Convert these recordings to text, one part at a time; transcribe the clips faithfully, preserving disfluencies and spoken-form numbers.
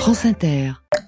France Inter.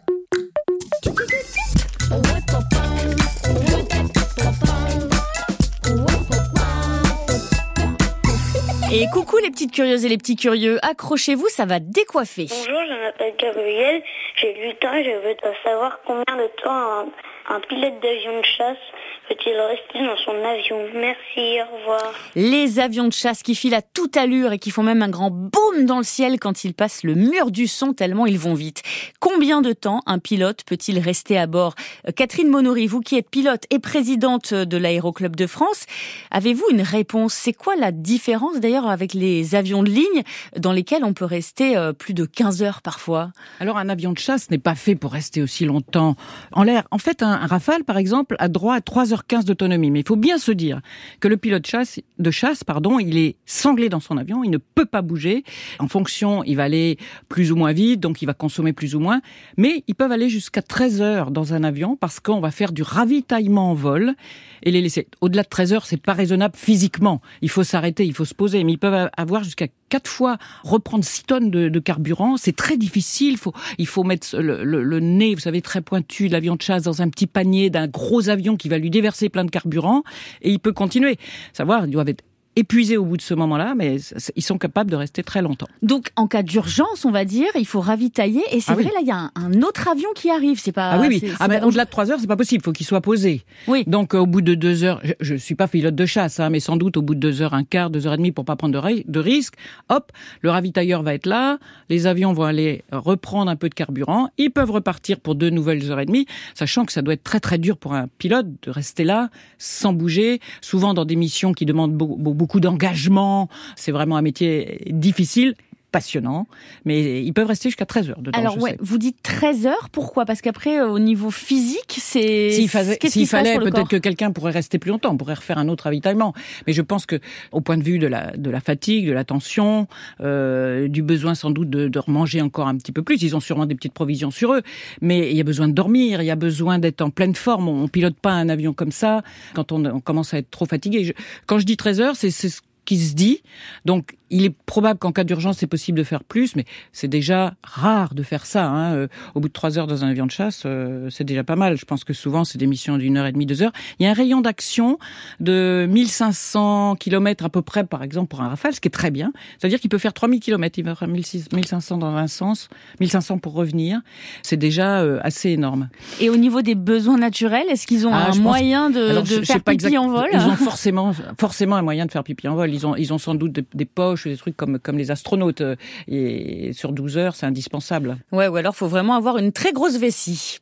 Et coucou les petites curieuses et les petits curieux, accrochez-vous, ça va décoiffer. Bonjour, je m'appelle Gabriel, j'ai huit ans et je veux savoir combien de temps un, un pilote d'avion de chasse peut-il rester dans son avion. Merci, au revoir. Les avions de chasse qui filent à toute allure et qui font même un grand boom dans le ciel quand ils passent le mur du son tellement ils vont vite. Combien de temps un pilote peut-il rester à bord ? Catherine Monory, vous qui êtes pilote et présidente de l'Aéroclub de France, avez-vous une réponse ? C'est quoi la différence d'ailleurs avec les avions de ligne dans lesquels on peut rester plus de quinze heures parfois ? Alors un avion de chasse n'est pas fait pour rester aussi longtemps en l'air. En fait, un, un Rafale, par exemple, a droit à trois heures quinze d'autonomie. Mais il faut bien se dire que le pilote de chasse, de chasse, pardon, il est sanglé dans son avion, il ne peut pas bouger. En fonction, il va aller plus ou moins vite, donc il va consommer plus ou moins. Mais ils peuvent aller jusqu'à treize heures dans un avion parce qu'on va faire du ravitaillement en vol et les laisser. Au-delà de treize heures, c'est pas raisonnable physiquement. Il faut s'arrêter, il faut se poser. Mais ils peuvent avoir jusqu'à quatre fois reprendre six tonnes de, de carburant. C'est très difficile. Il faut, il faut mettre le, le, le nez, vous savez, très pointu de l'avion de chasse dans un petit panier d'un gros avion qui va lui déverser plein de carburant et il peut continuer. Savoir, ils doivent être épuisés au bout de ce moment-là, mais ils sont capables de rester très longtemps. Donc, en cas d'urgence, on va dire, il faut ravitailler. Et c'est ah vrai, oui. là, il y a un, un autre avion qui arrive. C'est pas. Ah oui, oui. C'est, c'est ah ben, au-delà de trois heures, c'est pas possible. Il faut qu'il soit posé. Oui. Donc, euh, au bout de deux heures, je, je suis pas pilote de chasse, hein, mais sans doute au bout de deux heures, un quart, deux heures et demie, pour pas prendre de, ri- de risques. Hop, le ravitailleur va être là. Les avions vont aller reprendre un peu de carburant. Ils peuvent repartir pour deux nouvelles heures et demie, sachant que ça doit être très très dur pour un pilote de rester là, sans bouger. Souvent dans des missions qui demandent beaucoup, beaucoup d'engagement. C'est vraiment un métier difficile, passionnant, mais ils peuvent rester jusqu'à treize heures dedans. Alors ouais, sais. vous dites treize heures, pourquoi ? Parce qu'après, au niveau physique, c'est... S'il, fallait, Qu'est-ce s'il qui se passe fallait, pour le peut-être corps ? que quelqu'un pourrait rester plus longtemps, on pourrait refaire un autre ravitaillement. Mais je pense que, au point de vue de la, de la fatigue, de la tension, euh, du besoin sans doute de, de remanger encore un petit peu plus, ils ont sûrement des petites provisions sur eux, mais il y a besoin de dormir, il y a besoin d'être en pleine forme. On ne pilote pas un avion comme ça quand on, on commence à être trop fatigué. Je, quand je dis treize heures, c'est, c'est ce qui se dit. Donc, il est probable qu'en cas d'urgence, c'est possible de faire plus, mais c'est déjà rare de faire ça. Hein. Euh, au bout de trois heures dans un avion de chasse, euh, c'est déjà pas mal. Je pense que souvent, c'est des missions d'une heure et demie, deux heures. Il y a un rayon d'action de mille cinq cents kilomètres à peu près, par exemple, pour un Rafale, ce qui est très bien. C'est-à-dire qu'il peut faire trois mille kilomètres. Il va faire mille cinq cents dans un sens, mille cinq cents pour revenir. C'est déjà euh, assez énorme. Et au niveau des besoins naturels, est-ce qu'ils ont Ah, un je pense- moyen de, Alors, de je- je sais faire pas pipi exact- en vol ? Ils ont forcément, forcément un moyen de faire pipi en vol. Ils ont, ils ont sans doute des, des poches, des trucs comme, comme les astronautes. Et sur douze heures, c'est indispensable. Ouais, ou alors faut vraiment avoir une très grosse vessie.